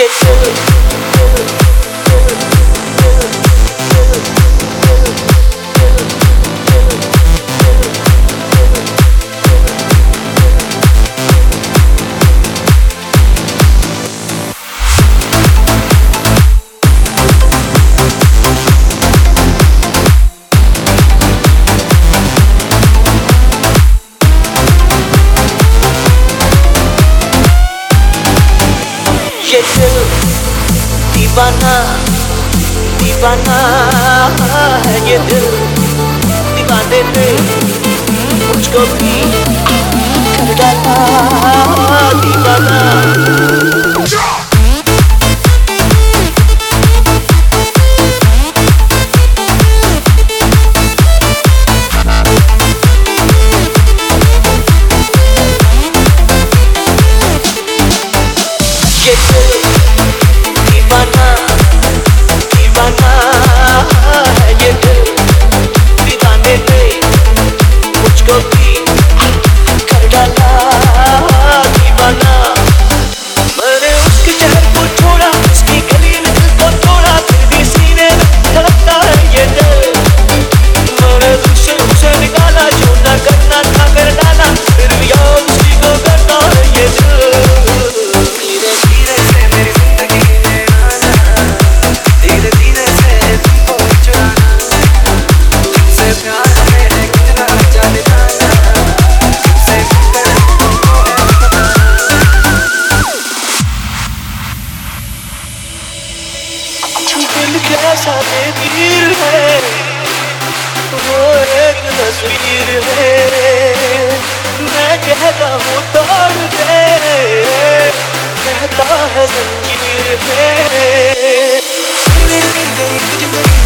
ये दिल दीवाना दीवाना है, ये दिल दीवाने पे मुझको भी कर डाला दीवाना। ये दिल दीवाना दीवाना है, ये दिल दीवाने पे मुझको भी कर डाला दीवाना। मैंने उसके शहर को छोड़ा, उसकी गली में दिल को तोड़ा, फिर भी सीने में धड़कता है ये दिल। मैंने तुझसे उसे निकाला, जो ना करना था कर डाला, फिर भी याद उसी को करता है ये दिल। दिल कैसा बेदीर है, वो एक तस्वीर है। मैं कहता हूँ तोड़ दे, कहता है जंजीर है।